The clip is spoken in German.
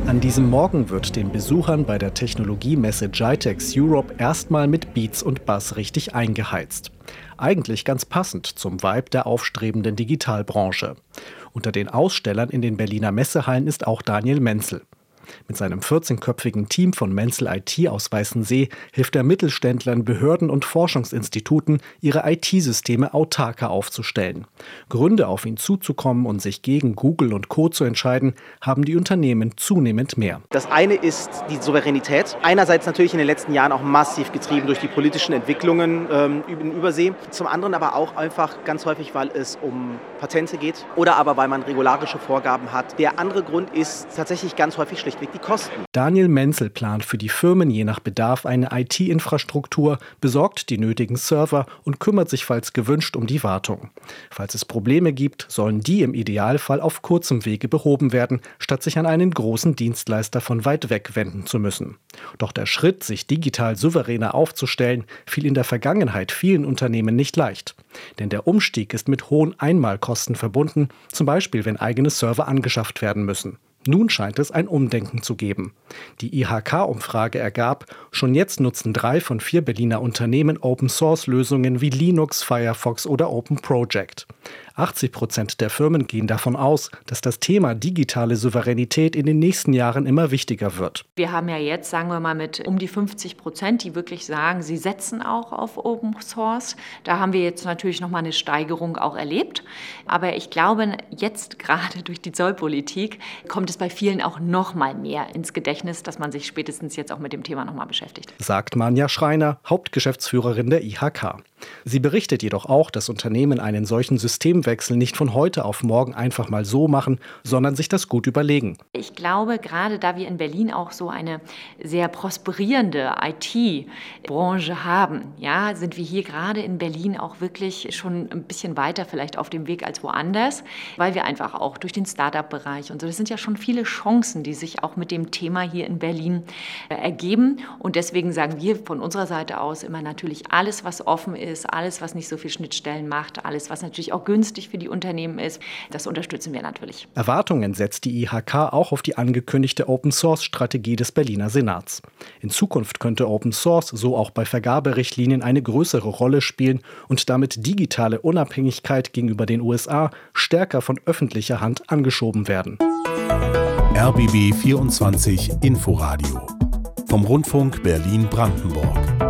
An diesem Morgen wird den Besuchern bei der Technologiemesse GITEX Europe erstmal mit Beats und Bass richtig eingeheizt. Eigentlich ganz passend zum Vibe der aufstrebenden Digitalbranche. Unter den Ausstellern in den Berliner Messehallen ist auch Daniel Menzel. Mit seinem 14-köpfigen Team von Menzel IT aus Weißensee hilft er Mittelständlern, Behörden und Forschungsinstituten, ihre IT-Systeme autarker aufzustellen. Gründe, auf ihn zuzukommen und sich gegen Google und Co. zu entscheiden, haben die Unternehmen zunehmend mehr. Das eine ist die Souveränität. Einerseits natürlich in den letzten Jahren auch massiv getrieben durch die politischen Entwicklungen in Übersee. Zum anderen aber auch einfach ganz häufig, weil es um Patente geht oder aber weil man regularische Vorgaben hat. Der andere Grund ist tatsächlich ganz häufig schlichtweg die Kosten. Daniel Menzel plant für die Firmen je nach Bedarf eine IT-Infrastruktur, besorgt die nötigen Server und kümmert sich, falls gewünscht, um die Wartung. Falls es Probleme gibt, sollen die im Idealfall auf kurzem Wege behoben werden, statt sich an einen großen Dienstleister von weit weg wenden zu müssen. Doch der Schritt, sich digital souveräner aufzustellen, fiel in der Vergangenheit vielen Unternehmen nicht leicht. Denn der Umstieg ist mit hohen Einmalkosten verbunden, zum Beispiel wenn eigene Server angeschafft werden müssen. Nun scheint es ein Umdenken zu geben. Die IHK-Umfrage ergab, schon jetzt nutzen 3 von 4 Berliner Unternehmen Open-Source-Lösungen wie Linux, Firefox oder Open Project. 80% der Firmen gehen davon aus, dass das Thema digitale Souveränität in den nächsten Jahren immer wichtiger wird. Wir haben ja jetzt, sagen wir mal, mit um die 50%, die wirklich sagen, sie setzen auch auf Open Source. Da haben wir jetzt natürlich nochmal eine Steigerung auch erlebt. Aber ich glaube, jetzt gerade durch die Zollpolitik kommt es bei vielen auch noch mal mehr ins Gedächtnis, dass man sich spätestens jetzt auch mit dem Thema noch mal beschäftigt. Sagt Manja Schreiner, Hauptgeschäftsführerin der IHK. Sie berichtet jedoch auch, dass Unternehmen einen solchen Systemwechsel nicht von heute auf morgen einfach mal so machen, sondern sich das gut überlegen. Ich glaube, gerade da wir in Berlin auch so eine sehr prosperierende IT-Branche haben, ja, sind wir hier gerade in Berlin auch wirklich schon ein bisschen weiter vielleicht auf dem Weg als woanders, weil wir einfach auch durch den Start-up-Bereich und so, das sind ja schon viele Chancen, die sich auch mit dem Thema hier in Berlin ergeben. Und deswegen sagen wir von unserer Seite aus immer natürlich alles, was offen ist, alles, was nicht so viel Schnittstellen macht, alles, was natürlich auch günstig für die Unternehmen ist, das unterstützen wir natürlich. Erwartungen setzt die IHK auch auf die angekündigte Open-Source-Strategie des Berliner Senats. In Zukunft könnte Open Source so auch bei Vergaberichtlinien eine größere Rolle spielen und damit digitale Unabhängigkeit gegenüber den USA stärker von öffentlicher Hand angeschoben werden. RBB 24 Inforadio vom Rundfunk Berlin-Brandenburg.